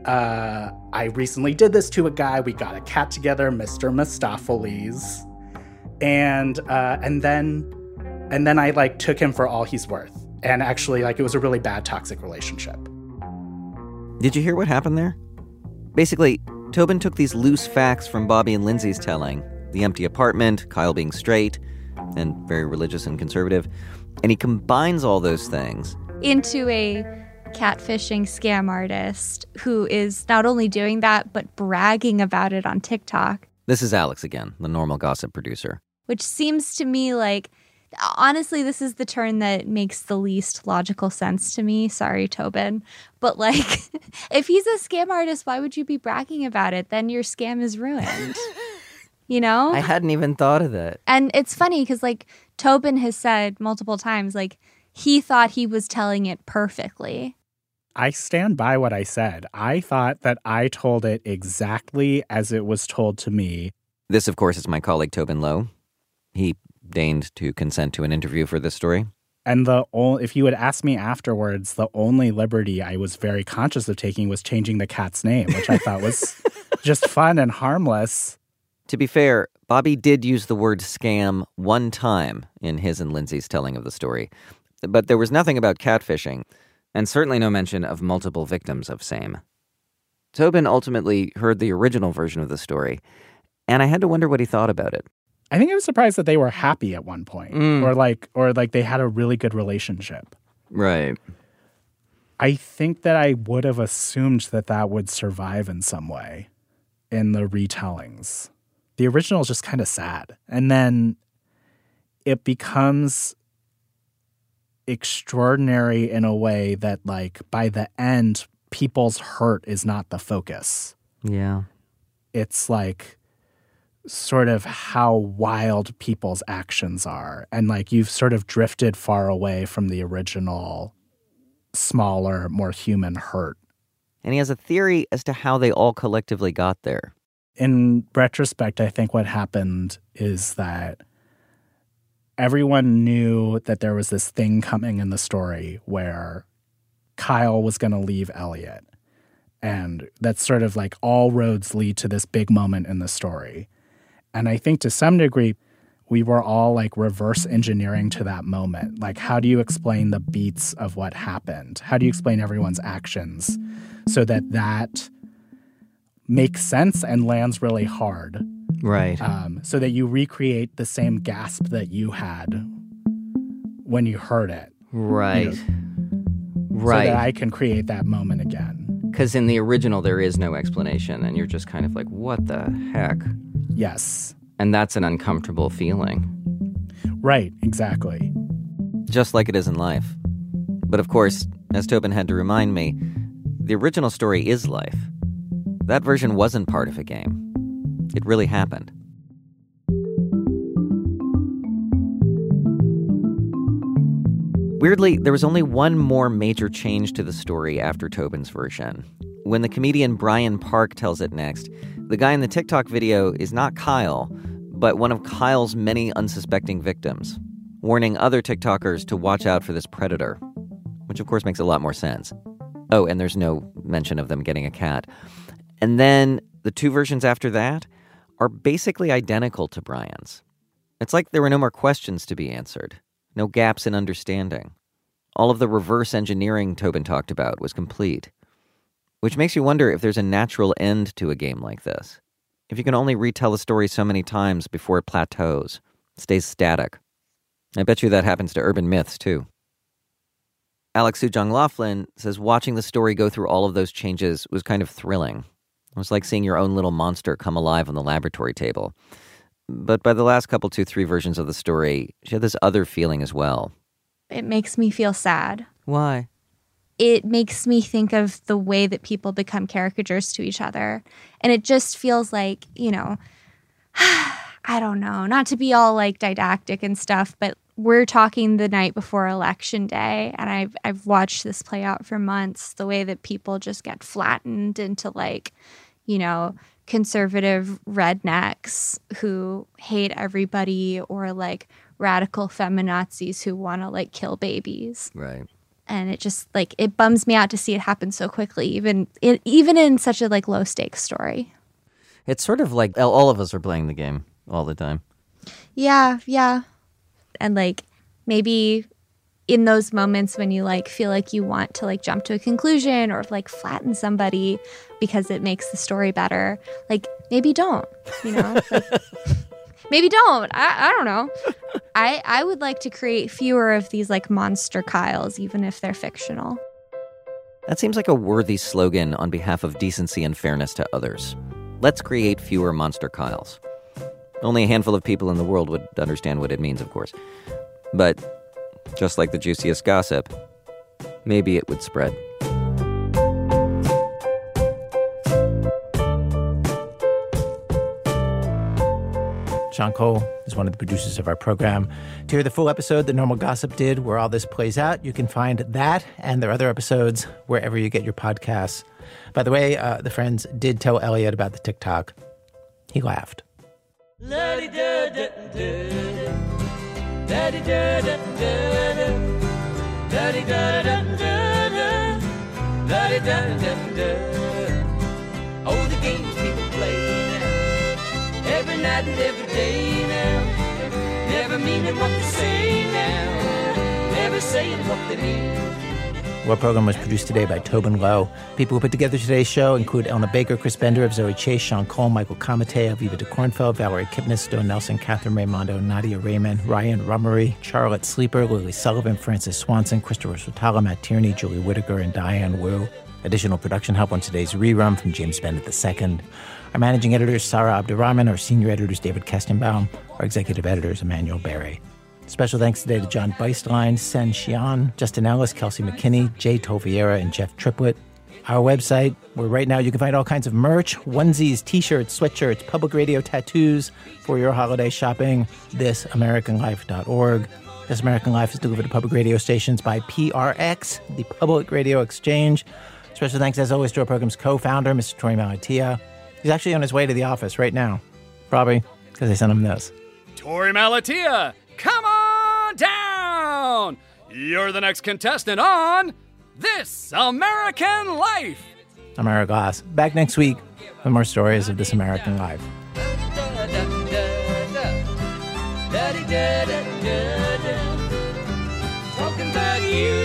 I recently did this to a guy. We got a cat together, Mr. Mistopheles. And then I like took him for all he's worth. And actually, like, it was a really bad toxic relationship. Did you hear what happened there? Basically, Tobin took these loose facts from Bobby and Lindsay's telling, the empty apartment, Kyle being straight, and very religious and conservative, and he combines all those things into a catfishing scam artist who is not only doing that, but bragging about it on TikTok. This is Alex again, the Normal Gossip producer. Which seems to me like, honestly, this is the turn that makes the least logical sense to me. Sorry, Tobin. But like, if he's a scam artist, why would you be bragging about it? Then your scam is ruined. You know? I hadn't even thought of that. And it's funny because like Tobin has said multiple times, like he thought he was telling it perfectly. I stand by what I said. I thought that I told it exactly as it was told to me. This, of course, is my colleague Tobin Lowe. He deigned to consent to an interview for this story. And if you had asked me afterwards, the only liberty I was very conscious of taking was changing the cat's name, which I thought was just fun and harmless. To be fair, Bobby did use the word scam one time in his and Lindsay's telling of the story. But there was nothing about catfishing, and certainly no mention of multiple victims of same. Tobin ultimately heard the original version of the story, and I had to wonder what he thought about it. I think I was surprised that they were happy at one point, or like they had a really good relationship. Right. I think that I would have assumed that would survive in some way in the retellings. The original is just kind of sad, and then it becomes extraordinary in a way that, like, by the end, people's hurt is not the focus. Yeah. It's like sort of how wild people's actions are. And like you've sort of drifted far away from the original, smaller, more human hurt. And he has a theory as to how they all collectively got there. In retrospect, I think what happened is that everyone knew that there was this thing coming in the story where Kyle was going to leave Elliot. And that's sort of like all roads lead to this big moment in the story. And I think to some degree, we were all like reverse engineering to that moment. Like, how do you explain the beats of what happened? How do you explain everyone's actions so that makes sense and lands really hard? Right. So that you recreate the same gasp that you had when you heard it. Right. You know, right. So that I can create that moment again. Because in the original, there is no explanation, and you're just kind of like, what the heck? Yes. And that's an uncomfortable feeling. Right, exactly. Just like it is in life. But of course, as Tobin had to remind me, the original story is life. That version wasn't part of a game. It really happened. Weirdly, there was only one more major change to the story after Tobin's version. When the comedian Brian Park tells it next, the guy in the TikTok video is not Kyle, but one of Kyle's many unsuspecting victims, warning other TikTokers to watch out for this predator, which of course makes a lot more sense. Oh, and there's no mention of them getting a cat. And then the two versions after that are basically identical to Brian's. It's like there were no more questions to be answered, no gaps in understanding. All of the reverse engineering Tobin talked about was complete. Which makes you wonder if there's a natural end to a game like this. if you can only retell a story so many times before it plateaus, stays static. I bet you that happens to urban myths, too. Alex Soojung Laughlin says watching the story go through all of those changes was kind of thrilling. It was like seeing your own little monster come alive on the laboratory table. But by the last couple, 2-3 versions of the story, she had this other feeling as well. It makes me feel sad. Why? It makes me think of the way that people become caricatures to each other. And it just feels like, I don't know, not to be all like didactic and stuff, but we're talking the night before Election Day, and I've watched this play out for months, the way that people just get flattened into like, conservative rednecks who hate everybody, or like radical feminazis who want to like kill babies. Right. And it just like, it bums me out to see it happen so quickly, even in such a like low stakes story. It's sort of like all of us are playing the game all the time. Yeah. And like maybe in those moments when you like feel like you want to like jump to a conclusion or like flatten somebody because it makes the story better, like maybe don't, like, maybe don't. I don't know. I would like to create fewer of these like monster Kyles, even if they're fictional. That seems like a worthy slogan on behalf of decency and fairness to others. Let's create fewer monster Kyles. Only a handful of people in the world would understand what it means, of course. But just like the juiciest gossip, maybe it would spread. Sean Cole is one of the producers of our program. To hear the full episode that Normal Gossip did, where all this plays out, you can find that and their other episodes wherever you get your podcasts. By the way, the friends did tell Elliot about the TikTok. He laughed. Oh, the games people play now, every night and every day now, never meaning what they say now, never saying what they mean. Our program was produced today by Tobin Lowe. People who put together today's show include Elna Baker, Chris Bender of Zoe Chase, Sean Cole, Michael Kamate, Aviva de Kornfeld, Valerie Kipnis, Stone Nelson, Catherine Raimondo, Nadia Raymond, Ryan Rummery, Charlotte Sleeper, Lily Sullivan, Francis Swanson, Christopher Sotala, Matt Tierney, Julie Whitaker, and Diane Wu. Additional production help on today's rerun from James Bennett II. Our managing editor is Sarah Abdurrahman. Our senior editor is David Kestenbaum. Our executive editor is Emmanuel Berry. Special thanks today to John Beistlein, Sen Xian, Justin Ellis, Kelsey McKinney, Jay Toviera, and Jeff Triplett. Our website, where right now you can find all kinds of merch, onesies, t-shirts, sweatshirts, public radio tattoos for your holiday shopping, thisamericanlife.org. This American Life is delivered to public radio stations by PRX, the Public Radio Exchange. Special thanks, as always, to our program's co-founder, Mr. Tori Malatia. He's actually on his way to the office right now. Probably because I sent him this. Tori Malatia, come on down! You're the next contestant on This American Life. I'm Ira Glass. Back next week with more stories of This American Life. Talking about you.